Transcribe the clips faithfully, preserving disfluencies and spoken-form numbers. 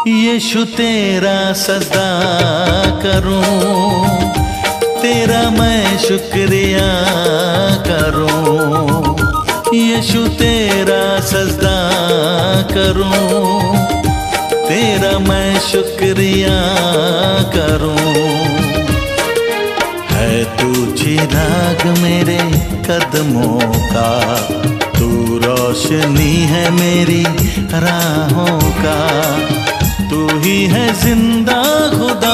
यीशु तेरा सजदा करूं, तेरा मैं शुक्रिया करूं। यीशु तेरा सजदा करूं, तेरा मैं शुक्रिया करूं। है तू चिराग मेरे कदमों का, तू रोशनी है मेरी राहों का। तू ही है जिंदा खुदा,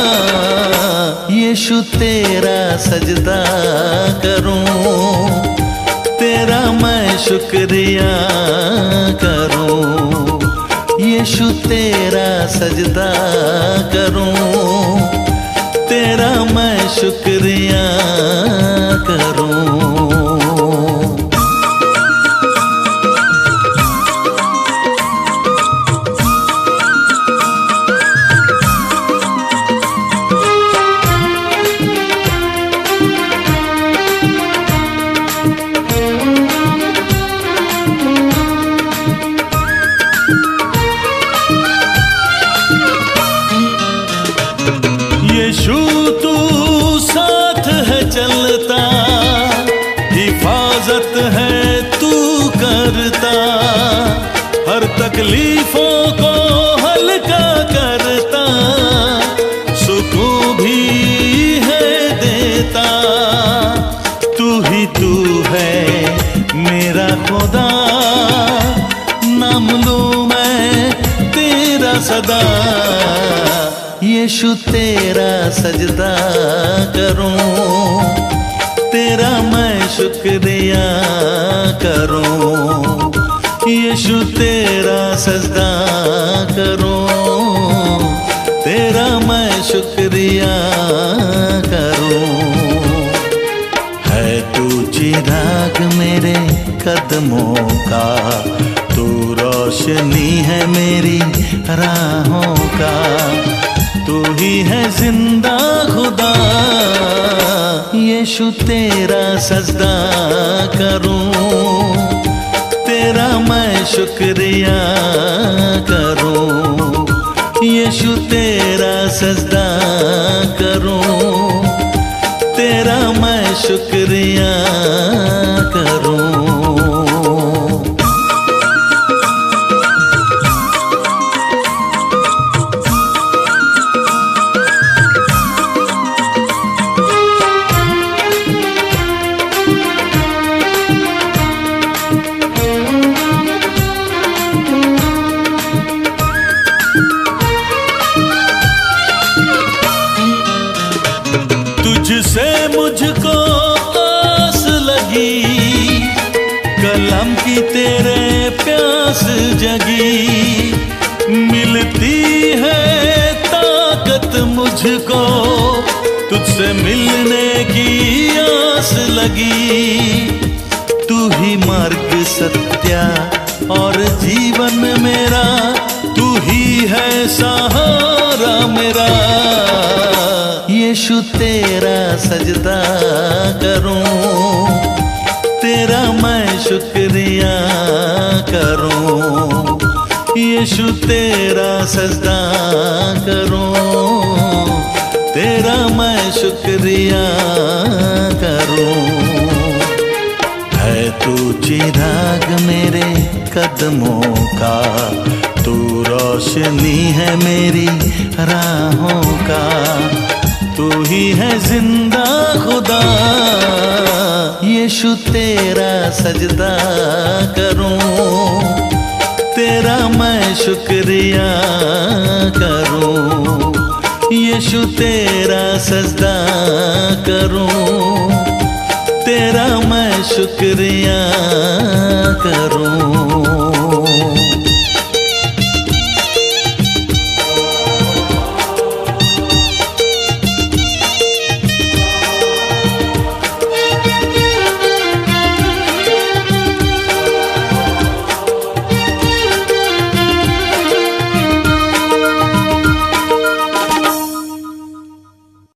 यीशु तेरा सजदा करूं, तेरा मैं शुक्रिया करूं। यीशु तेरा सजदा करूं, तेरा मैं शुक्रिया करूं। यीशु तू साथ है चलता, हिफाजत है तू करता। हर तकलीफों को हल्का करता, सुकून भी है देता। तू ही तू है मेरा खुदा, नाम लूं मैं तेरा सदा। यीशु तेरा सजदा करूं, तेरा मैं शुक्रिया करूं। यीशु तेरा सजदा करूं, तेरा मैं शुक्रिया करूं। है तू चिराग मेरे कदमों का, तू रोशनी है मेरी राहों का। तू ही है जिंदा खुदा, यीशु तेरा सजदा करूं, तेरा मैं शुक्रिया करूं। यीशु तेरा सजदा करूं, तेरा मैं शुक्रिया करूं। तुझसे मुझको आस लगी, कलम की तेरे प्यास जगी। मिलती है ताकत मुझको, तुझसे मिलने की आस लगी। तू ही मार्ग सत्या और जीवन मेरा, तू ही है सहारा मेरा। यीशु तेरा सजदा करूं, तेरा मैं शुक्रिया करूं। यीशु तेरा सजदा करूं, तेरा मैं शुक्रिया करूं। है तू चिराग मेरे कदमों का, तू रोशनी है मेरी राहों का। तू ही है जिंदा खुदा, यीशु तेरा सजदा करूं, तेरा मैं शुक्रिया करूं। यीशु तेरा सजदा करूं, तेरा मैं शुक्रिया करूं।